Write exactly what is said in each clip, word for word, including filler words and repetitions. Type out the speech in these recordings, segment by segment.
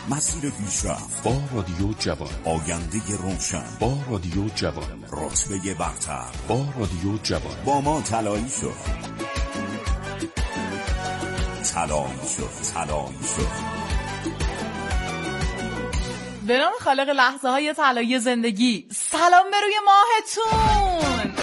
مسیر پیشرفت با رادیو جوان، آینده روشن با رادیو جوان، رتبه برتر با رادیو جوان. با ما طلایی شد طلایی شد طلایی شد به نام خالق لحظه های طلایی زندگی. سلام به روی ماهتون.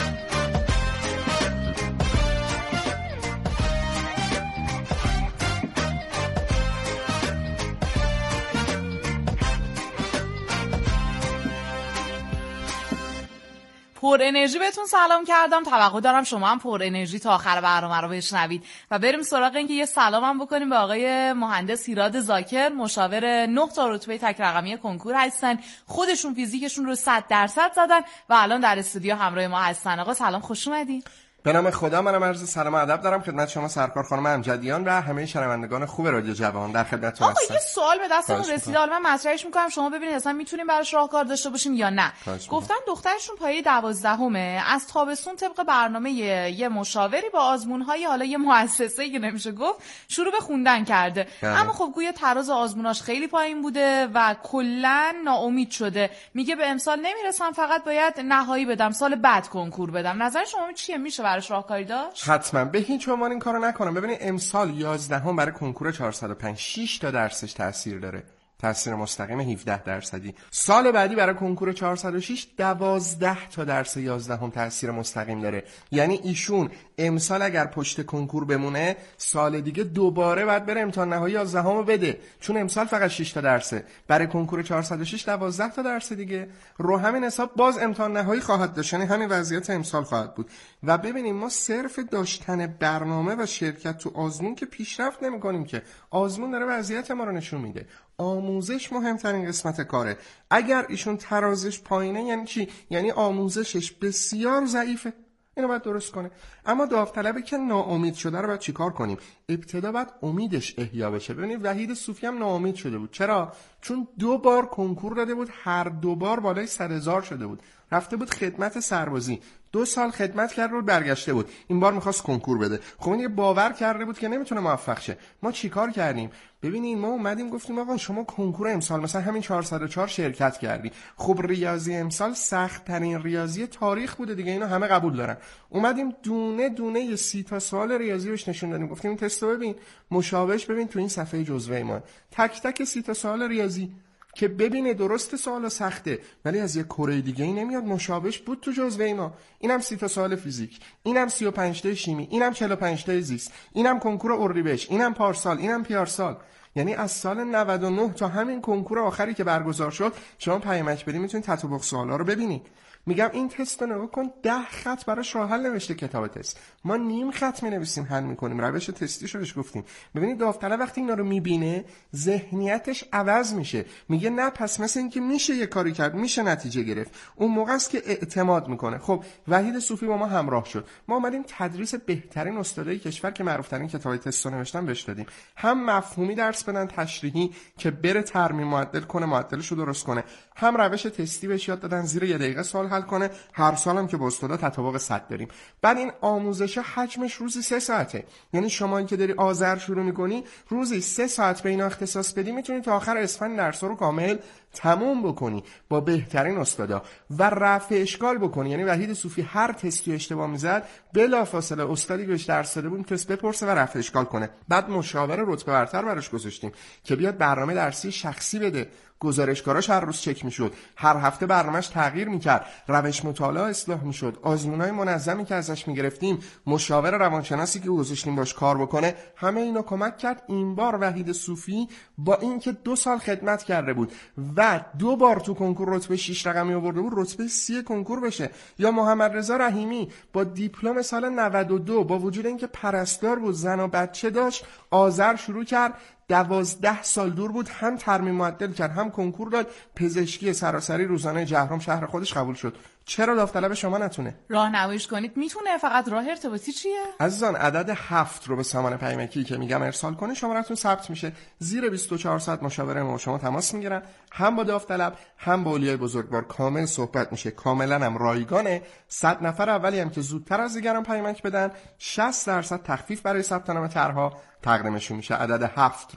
پر انرژی بهتون سلام کردم. توقع دارم شما هم پر انرژی تا آخر برنامه رو بشنوید و بریم سراغ اینکه یه سلامم بکنیم به آقای مهندس ایراد زاکر، مشاور نه تا رتبه تک رقمی کنکور هستن. خودشون فیزیکشون رو صد درصد زدن و الان در استودیو همراه ما هستن. آقا سلام، خوش اومدین. به نام خدا، منم عرض سلام و ادب دارم خدمت شما سرکار خانم امجدیان و همه شنوندگان خوب رادیو جوان. در خدمتتون هستم. آقا یه سوال به دستمون رسیده، حالا من مطرحش می‌کنم شما ببینید اصلا میتونیم براش راهکار داشته باشیم یا نه. گفتن دخترشون پایه دوازدهمه، از تابستون طبق برنامه یه مشاوری با آزمون‌های حالا یه مؤسسه‌ای که نمیشه گفت شروع به خوندن کرده، اما خب گویا تراز آزموناش خیلی پایین بوده و کلاً ناامید شده. میگه به امسال نمیرسم، فقط باید نهایی بدم، سال بعد کنکور بدم. نظر شما چیه؟ میشه براش راهکاری داشت؟ حتما. به هیچ عنوان این کارو نکنم. ببینید امسال یازدهم برای کنکور چهارصد و پنج شش تا درسش تاثیر داره، تاثیر مستقیم هفده درصدی. سال بعدی برای کنکور چهارصد و شش دوازده تا درس یازدهم تاثیر مستقیم داره. یعنی ایشون امسال اگر پشت کنکور بمونه، سال دیگه دوباره باید بره امتحان نهایی یازدهم بده، چون امسال فقط شش تا درسه. برای کنکور چهارصد و شش دوازده تا درس دیگه، رو همین حساب باز امتحان نهایی خواهد داشت. یعنی همین وضعیت امسال خواهد بود. و ببینیم ما صرف داشتن برنامه و شرکت تو آزمون که پیشرفت نمی‌کنیم که. آزمون داره وضعیت ما رو نشون میده. آموزش مهمترین قسمت کاره. اگر ایشون ترازش پایینه یعنی چی؟ یعنی آموزشش بسیار ضعیفه. اینو باید درست کنه. اما داوطلبی که ناامید شده رو باید چیکار کنیم؟ ابتدا باید امیدش احیا بشه. ببینید وحید صوفی هم ناامید شده بود. چرا؟ چون دو بار کنکور داده بود، هر دو بار بالای صد هزار شده بود. رفته بود خدمت سربازی، دو سال خدمت کرده بود، برگشته بود. این بار می‌خواست کنکور بده. خب این یه باور کرده بود که نمیتونه موفق شه. ما چیکار کردیم؟ ببینید ما اومدیم گفتیم آقا شما کنکور امسال مثلا همین چهارصد و چهار شرکت کردی. خب ریاضی امسال سخت ترین ریاضی تاریخ بوده دیگه، اینو همه قبول دارن. اومدیم دونه دونه یه سی تا سوال ریاضی بهش نشون دادیم. گفتیم این تستو ببین، مشابهش ببین تو این صفحه جزوه ما. تک تک سی تا سوال ریاضی که ببینه درست سوال سخته ولی از یه کره دیگه ای نمیاد، مشابهش بود تو جزوه ما. اینم سی تا سوال فیزیک، اینم سی و پنج تا شیمی، اینم چهل و پنج تا زیست، اینم کنکور اردیبهشت، اینم پارسال، اینم پیارسال. یعنی از سال نود و نه تا همین کنکور آخری که برگزار شد شما پیامک بدید میتونید تطابق سوالا رو ببینید. میگم این تست رو نگاه کن، ده خط براش راه حل نوشته کتاب تست. ما نیم خط می‌نویسیم حل می‌کنیم. روش تستیشو بهش گفتیم. ببینید داوطلب وقتی اینا رو می‌بینه ذهنیتش عوض میشه. میگه نه پس مثل این که میشه یه کاری کرد، میشه نتیجه گرفت. اون موقع است که اعتماد میکنه. خب وحید صوفی با ما همراه شد. ما اومدیم تدریس بهترین استادای کشور که معروف‌ترین کتاب تست رو نوشتن بهش دادیم. هم مفهومی درس بدن، تشریحی که بره ترمیم معدل کنه، معدلش رو درست کنه. هم روش تستی بهش یاد دادن، زیر یه دقیقه سوال حل کنه. هر سالم که با استادا تطابق صد داریم. بعد این آموزش حجمش روزی سه ساعته. یعنی شما که داری آذر شروع می‌کنی روزی سه ساعت به اینا اختصاص بدی، میتونی تا آخر اسفند درس‌ها رو کامل تموم بکنی با بهترین استادا و رفع اشکال بکنی. یعنی وحید صوفی هر تستی اشتباه میزد بلافاصله استادی که بهش درس داده بود تست بپرسه و رفع اشکال کنه. بعد مشاور رتبه برتر براش گذاشتیم که بیاد برنامه درسی شخصی بده. گزارشگاراش هر روز چک میشد، هر هفته برنامه‌اش تغییر میکرد، روش مطالعه اصلاح میشد، آزمونای منظمی که ازش میگرفتیم، مشاور روانشناسی که گذاشتیم باش کار بکنه، همه اینا کمک کرد. این بار وحید صوفی با اینکه دو سال خدمت کرده بود و دو بار تو کنکور رتبه شش رقمی آورده بود، رتبه سی کنکور بشه. یا محمد رضا رحیمی با دیپلم سال نود و دو با وجود اینکه پرستار بود، زن و بچه داشت، آذر شروع کرد، دوازده سال دور بود، هم ترمیم معدل کرد، هم کنکور داد، پزشکی سراسری روزانه جهرم شهر خودش قبول شد. چرا داوطلب شما نتونه؟ راهنماییش کنید. میتونه، فقط راه ارتباطی چیه؟ عزیزان عدد هفت رو به سامان پیامکی که میگم ارسال کنه شماره‌تون ثبت میشه. زیر بیست و چهار ساعت مشاوره ما شما تماس میگیرن، هم با داوطلب هم با اولیای بزرگوار کامل صحبت میشه. کاملا هم رایگانه. صد نفر اولی هم که زودتر از دیگران پیامک بدن شصت درصد تخفیف برای ثبت نام طرح‌ها تقدیمشون میشه. عدد هفت رو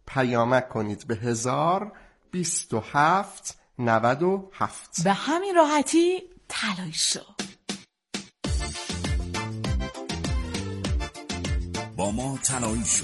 پیامک کنید به هزار بیست و هفت نود و هفت. به همین راحتی طلایی شو. با ما طلایی شو.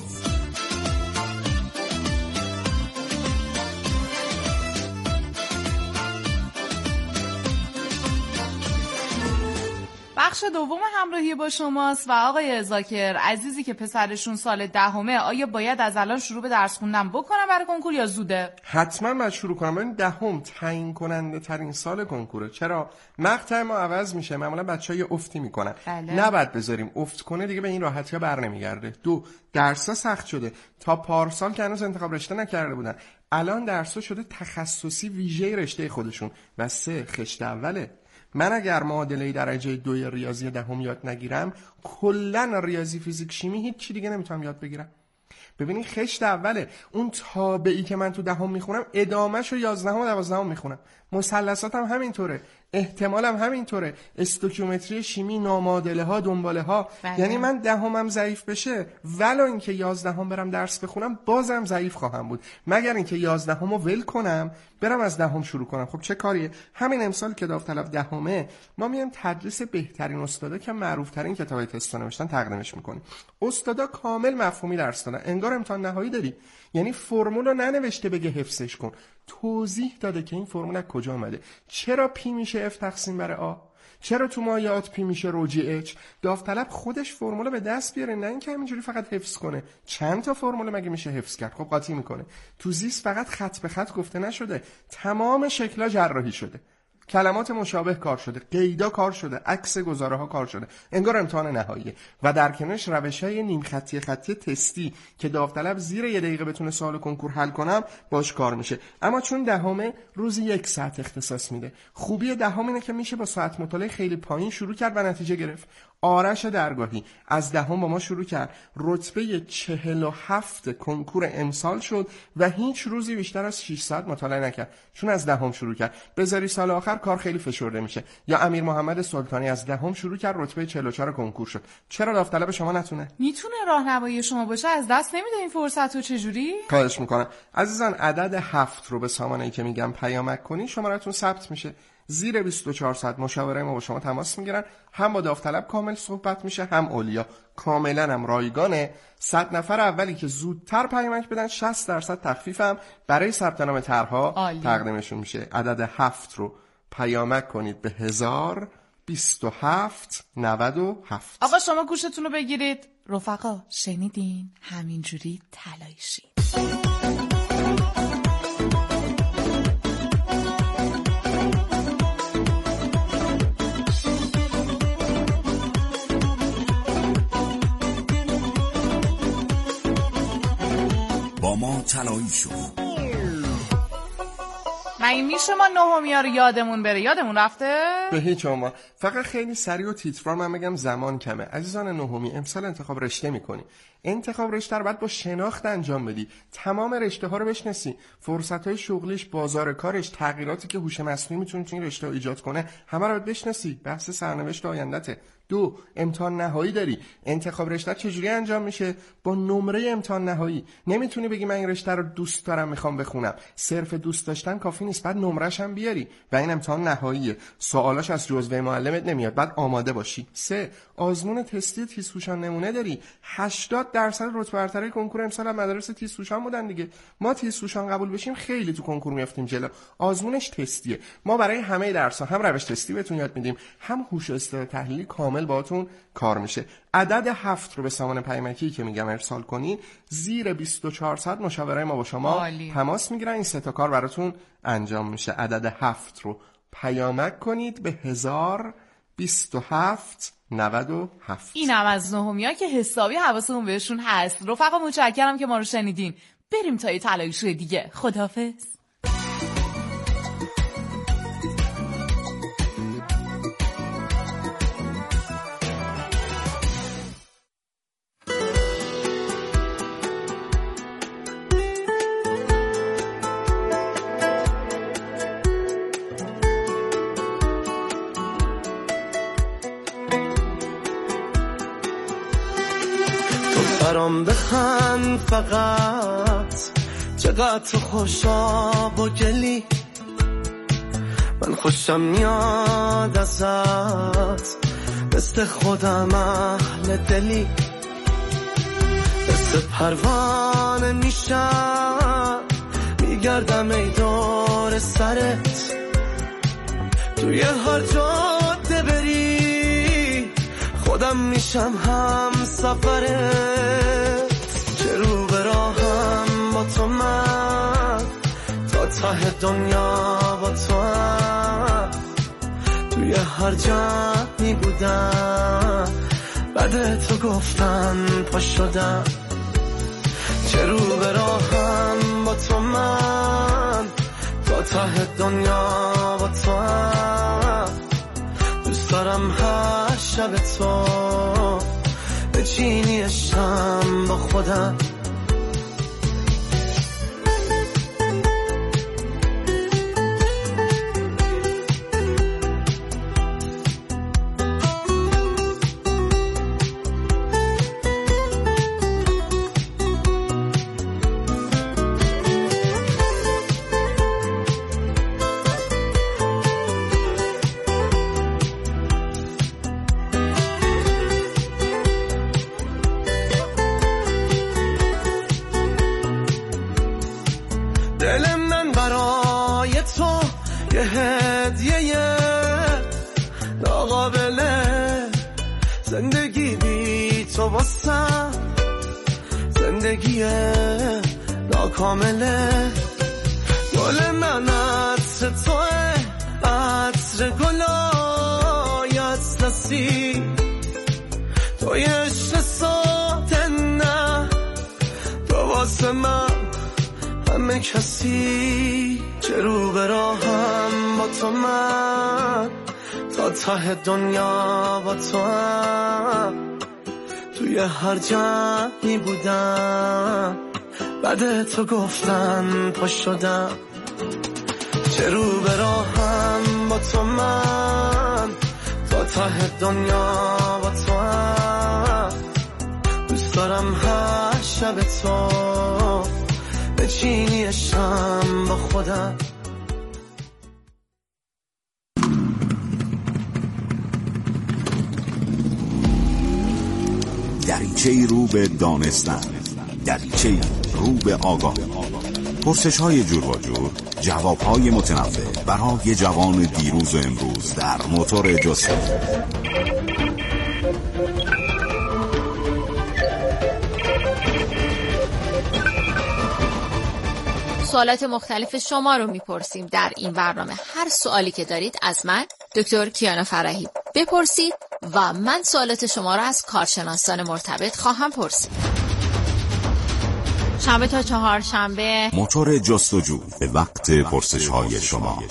بخش دوم همراهی با شماست و آقای ذاکر عزیزی که پسرشون سال دهمه، آیا باید از الان شروع به درس خوندن بکنم برای کنکور یا زوده؟ حتما باید شروع کنم. ببین دهم تعیین کننده ترین سال کنکوره. چرا؟ مقطع ما عوض میشه، معمولا بچه‌ها افتی میکنن. بله. نباید بذاریم افت کنه، دیگه به این راحتی‌ها برنمیگرده. دو، درس‌ها سخت شده. تا پارسال که هنوز انتخاب رشته نکرده بودن، الان درس‌ها شده تخصصی ویژه رشته خودشون. و سه، خشت اوله. من اگر معادله درجه دوی ریاضی دهم یاد نگیرم، کلا ریاضی فیزیک شیمی هیچ چی دیگه نمیتونم یاد بگیرم. ببینید خشت اوله، اون تابعی که من تو دهم میخونم ادامهشو یازدهم و دوازدهم میخونم. مثلثاتم همینطوره، احتمالم همینطوره، استوکیومتری شیمی، نامعادله ها، دنباله ها. بله. یعنی من دهمم ضعیف بشه ولو اینکه یازدهم برم درس بخونم بازم ضعیف خواهم بود، مگر اینکه یازدهمو ول کنم برم از دهم شروع کنم. خب چه کاریه؟ همین امسال که داوطلب دهمه ما میایم تدریس بهترین استادا که معروف ترین کتابای تست نوشتن تقدیمش میکنیم. استادا کامل مفهومی درس دادن، انگار امتحان نهایی داری. یعنی فرمول رو ننوشته بگه حفظش کن، توضیح داده که این فرمول از کجا اومده، چرا پی میشه اف تقسیم بر آ، چرا تو مایعات پی میشه رو جی اچ. داوطلب خودش فرمول به دست بیاره، نه اینکه همینجوری فقط حفظ کنه. چند تا فرمول مگه میشه حفظ کرد؟ خب قاطی میکنه. تو زیست فقط خط به خط گفته نشده، تمام شکل‌ها جراحی شده، کلمات مشابه کار شده، قیدا کار شده، عکس گزاره ها کار شده، انگار امتحان نهاییه. و در کنارش روش‌های نیم خطی خطی تستی که داوطلب زیر یه دقیقه بتونه سوال کنکور حل کنم باش کار میشه. اما چون دهمه روزی یک ساعت اختصاص میده. خوبی دهم اینه که میشه با ساعت مطالعه خیلی پایین شروع کرد و نتیجه گرفت. آرش درگاهی از دهم با ما شروع کرد، رتبه چهل و هفت کنکور امسال شد و هیچ روزی بیشتر از شش ساعت مطالعه نکرد، چون از دهم شروع کرد. بذاری سال آخر کار خیلی فشرده میشه. یا امیر محمد سلطانی از دهم شروع کرد، رتبه چهل و چهار کنکور شد. چرا داوطلب شما نتونه؟ میتونه راهنمایی شما باشه، از دست نمیده این فرصت رو. چجوری؟ خواهش میکنم عزیزان، عدد هفت رو به سامانه‌ای که میگم پیامک کنین شماره‌تون ثبت میشه. زیر بیست و چهار ساعت مشاوره ما با شما تماس میگیرن، هم با داوطلب کامل صحبت میشه، هم اولیا. کاملا هم رایگانه. صد نفر اولی که زودتر پیامک بدن شصت درصد تخفیف هم برای ثبت نام طرح‌ها تقدیمشون میشه. عدد هفت رو پیامک کنید به هزار بیست و هفت نود و هفت. آقا شما گوشتون رو بگیرید. رفقا شنیدین؟ همینجوری طلایی شید. با ما طلایی شو. مگه میشه ما نهمی ها رو یادمون بره؟ یادمون رفته؟ به هیچ عنوان. فقط خیلی سریع و تیتروار من بگم زمان کمه. عزیزان نهمی امسال انتخاب رشته میکنی. انتخاب رشته رو باید با شناخت انجام بدی. تمام رشته ها رو بشناسی، فرصت های شغلیش، بازار کارش، تغییراتی که هوش مصنوعی میتونه تو این رشته ایجاد کنه، همه رو باید بشناسی. بحث سرنوشت آیندته. دو، امتحان نهایی داری. انتخاب رشته چجوری انجام میشه؟ با نمره امتحان نهایی. نمیتونی بگی من این رشته رو دوست دارم میخوام بخونم. صرف دوست داشتن کافی نیست، بعد نمرش هم بیاری. و این امتحان نهاییه. سوالاش از جزوه معلمت نمیاد، بعد آماده باشی. سه، آزمون تستی تیزهوشان نمونه داری. هشتاد درصد رتبه برتر کنکور امسال هم مدارس تیزهوشان بودن دیگه. ما تیزهوشان قبول بشیم خیلی تو کنکور میافتیم جلو. آزمونش تستیه. ما برای همه درس‌ها هم روش تستی بهتون یاد میدیم، هم هوش استدلال تحلیلی کامل باهاتون کار میشه. عدد هفت رو به سامان پیامکی که میگم ارسال کنین، زیر بیست و چهار ساعت مشاوره ما با شما عالی. تماس میگیرن، این سه تا کار براتون انجام میشه. عدد هفت رو پیامک کنید به هزار بیست و هفت نود و هفت. اینم از نهمیا که حسابی حواسمون بهشون هست. رفقا متشکرم که ما رو شنیدین. بریم تا یه طلایی شو دیگه. خداحافظ. برام بخند فقط چقدر تو خوشاب و گلی، من خوشم میاد ازت، مثل خودم اهل دلی، مثل پروانه میشم میگردم ای دور سرت، توی هر جاده بری خودم میشم هم سفرت، چه رو به راهم با تو من، تا ته دنیا با تو هم، توی هر جمعی بودم بعد تو گفتن پا شدم، چه رو به راهم با تو من، تا ته دنیا با تو هم، دوست دارم هر شب تو بچینی شم با خودم. دل من برای تو یه هدیه ناقابله، زندگی بی تو واسم زندگی ناکامله، گل من عطر توه، عطر گلای اطلسی، توی عشق ساده نه، تو واسه من همه کسی، چه رو به راهم با تو من، تا ته دنیا با تو هم، توی هر جمعی بودم بعد تو گفتن پا شدم، چه رو به راهم با تو من، تا ته دنیا با تو هم، دوست دارم هر شب تو بچینی شم با خودم. دریچه‌ای رو به دانستن، دریچه‌ای رو به آگاه، پرسش‌های جور و جور، جواب‌های متنوع برای جوان دیروز و امروز در موتور جستجو. سوالات مختلف شما رو میپرسیم در این برنامه. هر سوالی که دارید از من دکتر کیانا فرحی بپرسید و من سوالات شما رو از کارشناسان مرتبط خواهم پرسید. شنبه تا چهارشنبه موتور جستجو به وقت پرسش های شما.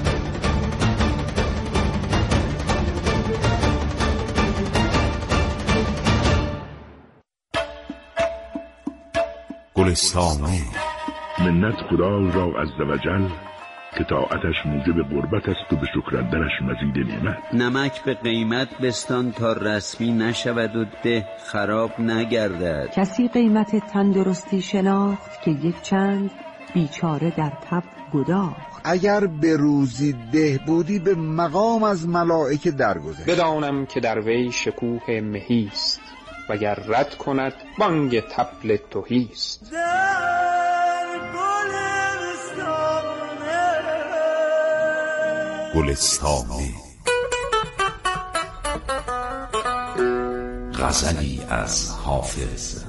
گلستانه. منت خدا را عزوجل که طاعتش موجب قربت است و به شکرندرش مزید نعمت. نمک به قیمت بستان تا رسمی نشود و ده خراب نگردد. کسی قیمت تندرستی شناخت که یک چند بیچاره در تب گداخت. اگر به روزی ده بودی به مقام از ملائکه درگذشت. بدانم که در وی شکوه مهیست وگر رد کند بانگ طبل تهیست. گلستانه. غزلی از حافظ.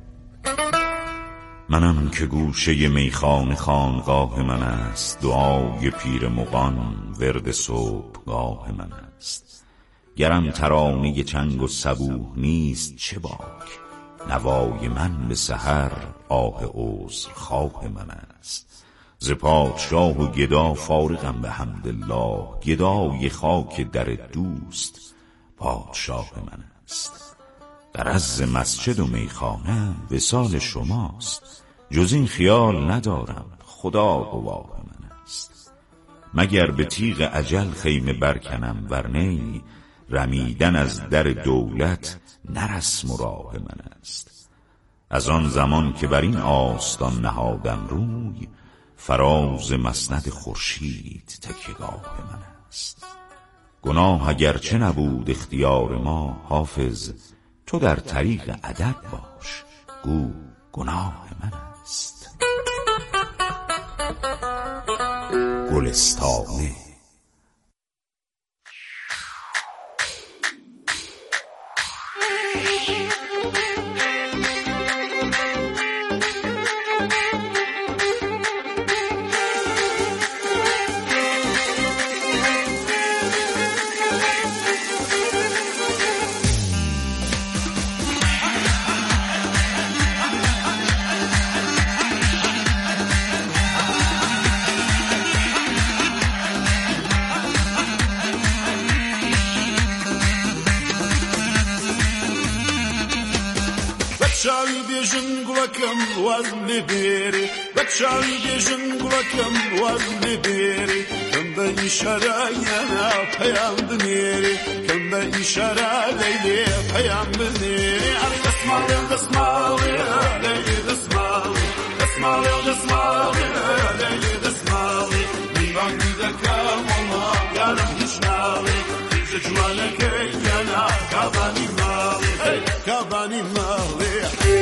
منم که گوشه میخانه خانقاه من است، دعای پیر مغان ورد صبحگاه من است. گرم ترانه چنگ و صبوح نیست چه باک، نوای من به سحر آه عذرخواه من است. ز پادشاه و گدا فارغم به حمدالله، گدای خاک در دوست پادشاه من است. در عز مسجد و میخانه وصال شماست، جز این خیال ندارم خدا گواه من است. مگر به تیغ اجل خیمه برکنم ورنی، رمیدن از در دولت نه رسم و راه من است. از آن زمان که بر این آستان نهادم روی، فراز مسند خورشید تکیهگاه من است. گناه اگرچه نبود اختیار ما، حافظ تو در طریق ادب باش، گو گناه من است. گلستانه. بچاوی بیژن گوڵەکەم واز لێبێرێ، بچاوی بیژن گوڵەکەم واز لێبێرێ، کەم بە ئیشارە یانا پەیام بنێرێ، کەم بە ئیشارە لەیلێ پەیام بنێرێ. ئەڵێ دەسماڵێ دەسماڵێ لەیلێ دەسماڵێ، دەسماڵێ دەسماڵێ لەیلێ دەسماڵێ، میوانی دەکەم وەڵا یارم هیچ ناڵێ، هیچ جوانەکەی یانا کابانی ماڵێ، کابانی ماڵێ.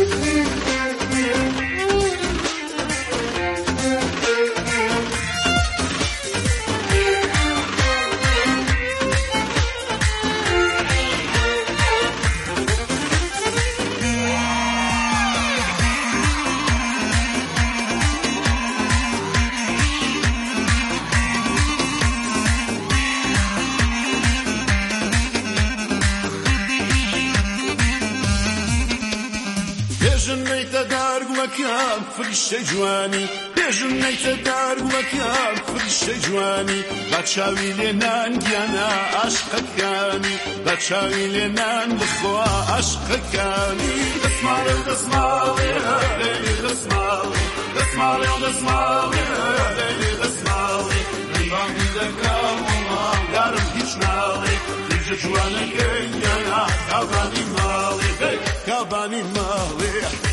گوڵەکەم فریشتە جوانی، بێژم نەیتە دار گوڵەکەم فریشتە جوانی، با چاوی لێنان گیانە عاشقەکانی، با چاوی لێنان بخوا عاشقەکانی. دەسماڵێ و دەسماڵێ لێلێ دەسماڵێ، دەسماڵێ و دەسماڵێ لێلێ دەسماڵێ، میوانی دەکەم وەڵا یارم هیچ ناڵێ، هیچ جوانەکەی گیانە کابانی ماڵێ، کابانی ماڵێ.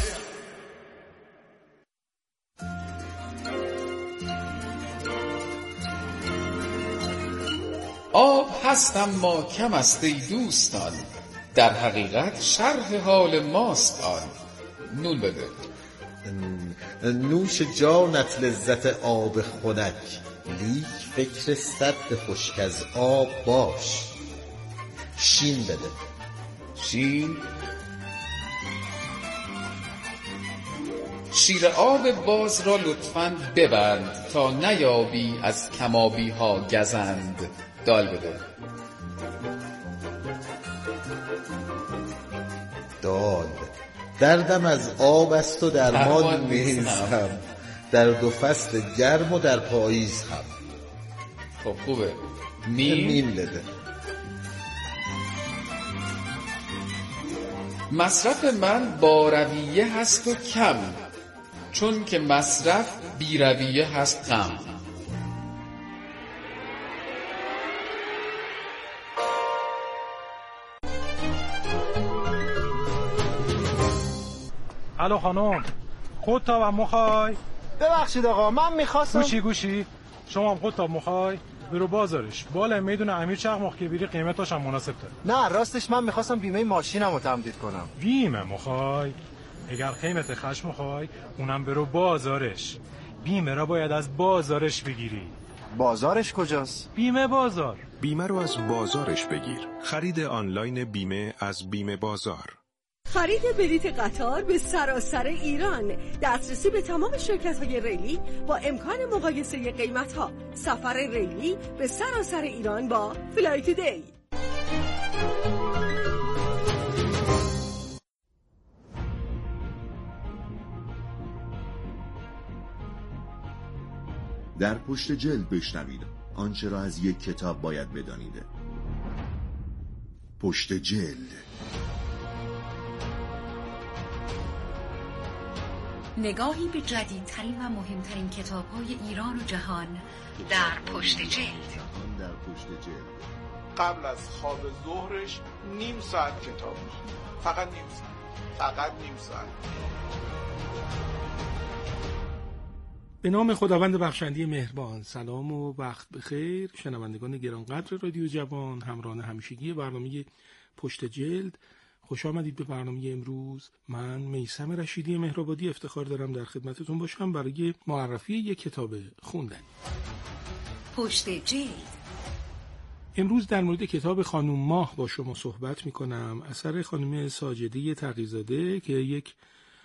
آب هست اما کم است ای دوستان، در حقیقت شرح حال ماست آن. نون بده. نوش جانت لذت آب خنک، لیک فکر صد خشک از آب باش. شین بده. شین؟ شیر آب باز را لطفاً ببند تا نیابی از کمابی ها گزند. دال بده. دال. دردم از آب است و درمان نیستم، در دو فصل گرم و در پاییز هم. خب خوبه. میم؟ میم بده. مصرف من با رویه هست و کم، چون که مصرف بی رویه هست غم. الو خانم، خودتاب هم مخوای؟ ببخشید آقا، من میخواستم. گوشی گوشی شما هم خودتاب مخوای؟ برو بازارش، بالا میدونه امیر چخماق که بیری قیمتاش هم مناسب تره. نه راستش من میخواستم بیمه ماشینم رو تمدید کنم. بیمه مخوای؟ اگر قیمت خشم مخوای اونم برو بازارش، بیمه را باید از بازارش بگیری. بازارش کجاست؟ بیمه بازار. بیمه رو از بازارش بگیر. خرید آنلاین بیمه از بیمه بازار. خرید بلیط قطار به سراسر ایران، دسترسی به تمام شرکت‌های ریلی با امکان مقایسه قیمت‌ها، سفر ریلی به سراسر ایران با فلای تودی. در پشت جلد بشنوید آنچه را از یک کتاب باید بدانید. پشت جلد. نگاهی به جدیدترین و مهمترین کتاب‌های ایران و جهان در پشت جلد. در پشت جلد. قبل از خواب ظهرش نیم ساعت کتاب می‌خونه. فقط نیم ساعت. فقط نیم ساعت. به نام خداوند بخشنده مهربان. سلام و وقت بخیر شنوندگان گرانقدر رادیو جوان، همراهان همیشگی برنامه پشت جلد. خوش آمدید به برنامه امروز. من میثم رشیدی مهرآبادی افتخار دارم در خدمتتون باشم برای معرفی یک کتاب خوندنی. پشت جلد. امروز در مورد کتاب خانم ماه با شما صحبت میکنم، اثر خانم ساجده تقی‌زاده که یک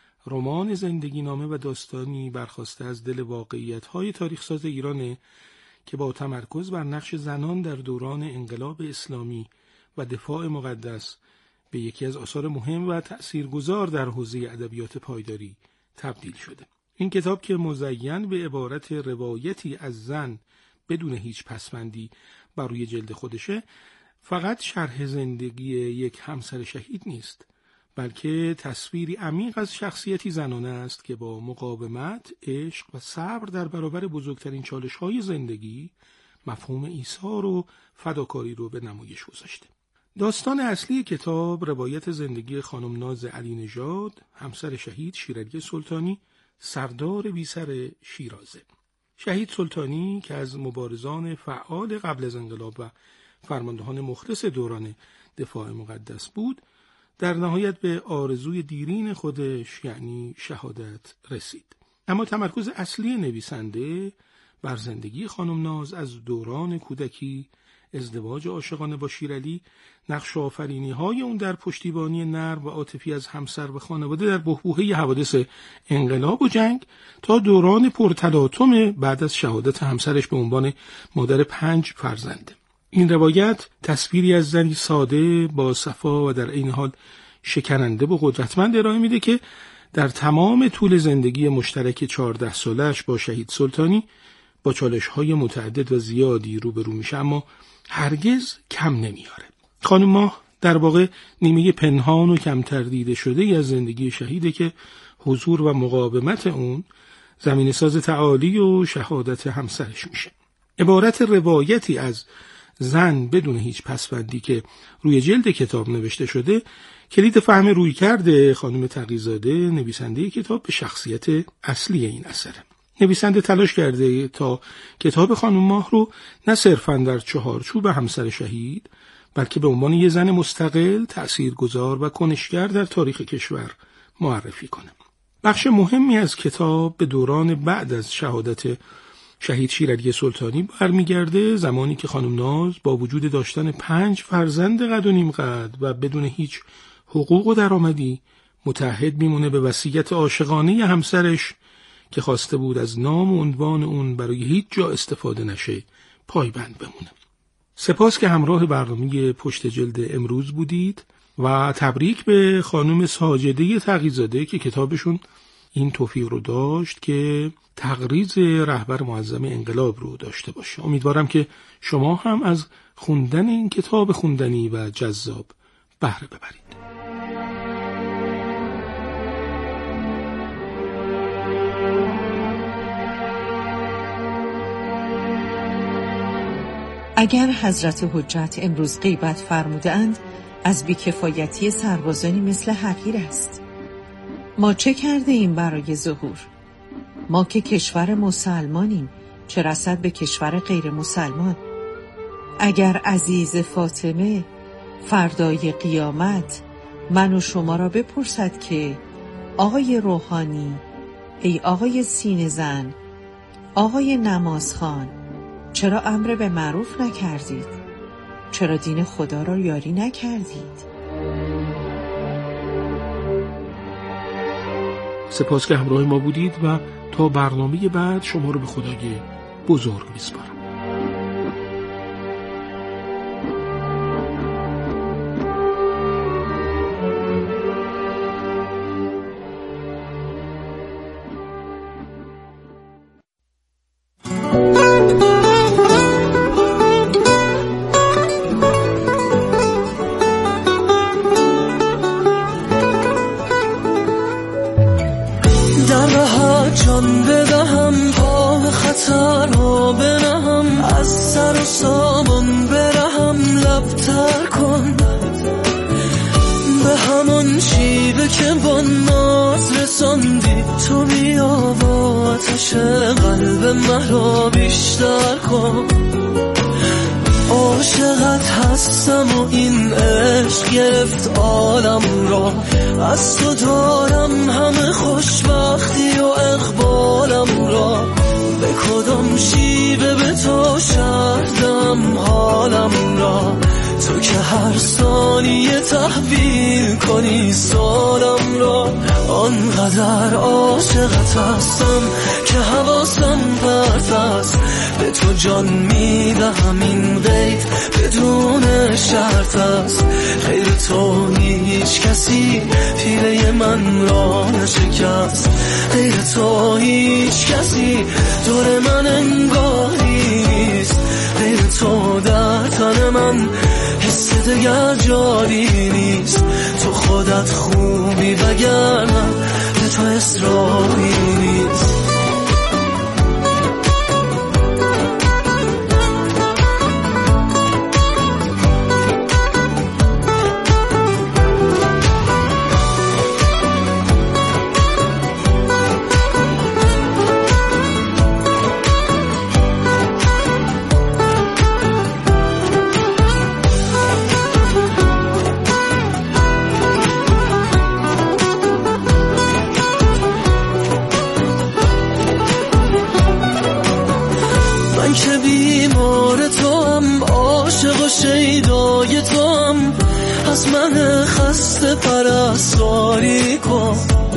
رمان زندگی نامه و داستانی برخواسته از دل واقعیت‌های تاریخ‌ساز ایرانه که با تمرکز بر نقش زنان در دوران انقلاب اسلامی و دفاع مقدس به یکی از آثار مهم و تأثیرگذار در حوزه ادبیات پایداری تبدیل شده. این کتاب که مزین به عبارت روایتی از زن بدون هیچ پسمندی بر روی جلد خودشه، فقط شرح زندگی یک همسر شهید نیست، بلکه تصویری عمیق از شخصیتی زنانه است که با مقاومت، عشق و صبر در برابر بزرگترین چالش‌های زندگی مفهوم ایثار و فداکاری رو به نمایش گذاشته. داستان اصلی کتاب روایت زندگی خانم ناز علی نژاد، همسر شهید شیرعلی سلطانی، سردار بیسر شیرازه. شهید سلطانی که از مبارزان فعال قبل از انقلاب و فرماندهان مخلص دوران دفاع مقدس بود، در نهایت به آرزوی دیرین خودش یعنی شهادت رسید. اما تمرکز اصلی نویسنده بر زندگی خانم ناز از دوران کودکی، ازدواج عاشقانه با شیرعلی، نقش آفرینی های اون در پشتیبانی نرم و عاطفی از همسر و خانواده در بحبوحه حوادث انقلاب و جنگ تا دوران پرتلاطم بعد از شهادت همسرش به عنوان مادر پنج فرزنده. این روایت تصویری از زنی ساده با صفا و در عین حال شکننده و قدرتمند ارائه میده که در تمام طول زندگی مشترک چهارده سالش با شهید سلطانی با چالش‌های متعدد و زیادی روبرو میشه، اما هرگز کم نمیاره. خانم ماه در واقع نیمه پنهان و کمتر دیده شده ای از زندگی شهیده که حضور و مقاومت اون زمینه ساز تعالی و شهادت همسرش میشه. عبارت روایتی از زن بدون هیچ پسوندی که روی جلد کتاب نوشته شده، کلید فهم روی کرده خانم تقی‌زاده نویسنده کتاب به شخصیت اصلی این اثره. نویسنده تلاش کرده تا کتاب خانم ماه رو نه صرفاً در چهارچوب همسر شهید، بلکه به عنوان یه زن مستقل، تأثیرگذار و کنشگر در تاریخ کشور معرفی کنه. بخش مهمی از کتاب به دوران بعد از شهادت شهید شیرعلی سلطانی برمیگرده، زمانی که خانم ناز با وجود داشتن پنج فرزند قد و نیم قد و بدون هیچ حقوق و درآمدی متعهد میمونه به وصیت عاشقانه همسرش که خواسته بود از نام و عنوان اون برای هیچ جا استفاده نشه پایبند بمونه. سپاس که همراه برنامه پشت جلد امروز بودید و تبریک به خانم ساجده تقی‌زاده که کتابشون این توفیق رو داشت که تقریض رهبر معظم انقلاب رو داشته باشه. امیدوارم که شما هم از خوندن این کتاب خوندنی و جذاب بهره ببرید. اگر حضرت حجت امروز غیبت فرمودند، از بیکفایتی سربازانی مثل حقیر است. ما چه کرده ایم برای ظهور؟ ما که کشور مسلمانیم، چه رسد به کشور غیر مسلمان؟ اگر عزیز فاطمه فردای قیامت من و شما را بپرسد که آقای روحانی، ای آقای سینه زن، آقای نمازخوان، چرا امر به معروف نکردید؟ چرا دین خدا را یاری نکردید؟ سپاس که همراه ما بودید و تا برنامه بعد شما رو به خدای بزرگ میسپارم. شیب که با ناز رساندی، تو بیا و آتش قلب مرا بیشتر کن. عاشقت هستم و این عشق گرفت عالم را، از تو دارم همه خوشبختی و اقبالم را. به کدام شیوه به تو شردم حالم را، تو که هر ثانیه تحویل کنی سالم را. آنقدر عاشقت هستم که حواسم پرت است، به تو جان میدهم این قید بدون شرط است. غیر تو هیچ کسی پیله من را نشکست، غیر تو هیچ کسی دور من انگاری نیست. غیر تو در تن من حس دگر جاری نیست. تو خودت خوبی وگرنه به تو اصراری نیست. شیدای تو هم از من خسته پرستاری کن.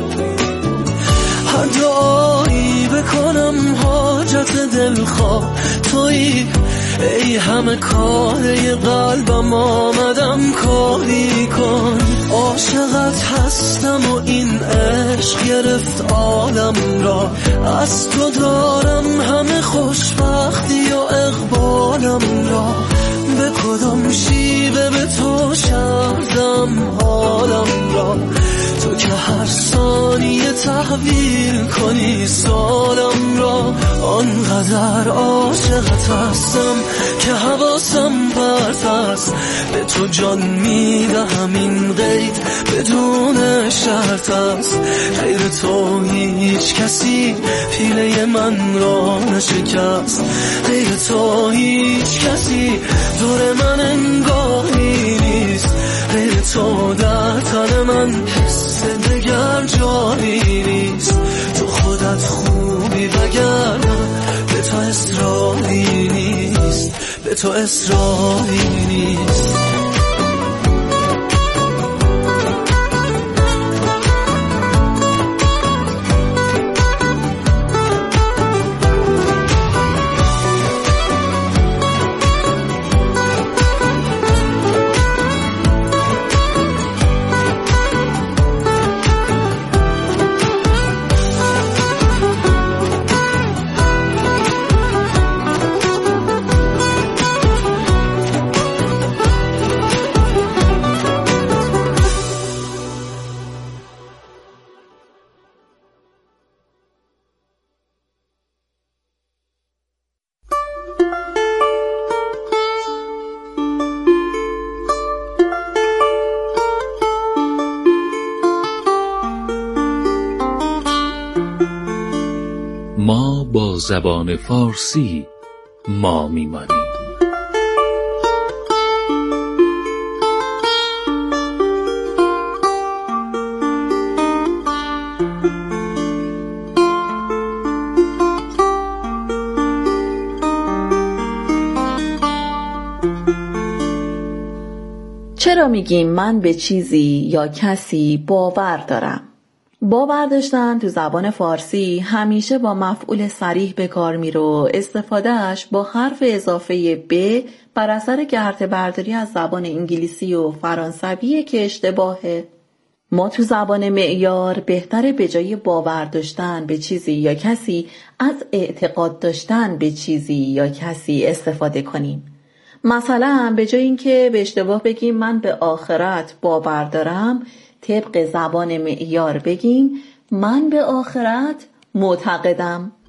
هر دعایی بکنم حاجت دلخواه تویی، ای همه کاره قلبم آمدم کاری کن. عاشقت هستم و این عشق گرفت عالم را، از تو دارم همه خوشبختی و اقبالم را. به کدام شیوه به تو شردم حالم را، تو که هر ثانیه تحویل کنی سالم را. آنقدر عاشقت هستم که حواسم پرت است، به تو جان میدهم این قید بدون شرط است. غیر تو هیچ کسی پیله من را نشکست، غیر تو هیچ کسی دور من انگاری نیست. غیر تو در تن من حس دگر جاری نیست. تو خودت خوبی وگرنه به تو اصراری نیست، به تو اصراری نیست. ما با زبان فارسی ما میمانیم. چرا میگیم من به چیزی یا کسی باور دارم؟ باور داشتن تو زبان فارسی همیشه با مفعول صریح به کار میره. استفادهش با حرف اضافه به بر اثر گرته برداری از زبان انگلیسی و فرانسویه که اشتباهه. ما تو زبان معیار بهتره به جای باور داشتن به چیزی یا کسی از اعتقاد داشتن به چیزی یا کسی استفاده کنیم. مثلا به جای اینکه به اشتباه بگیم من به آخرت باور دارم، طبق زبان معیار بگیم من به آخرت معتقدم.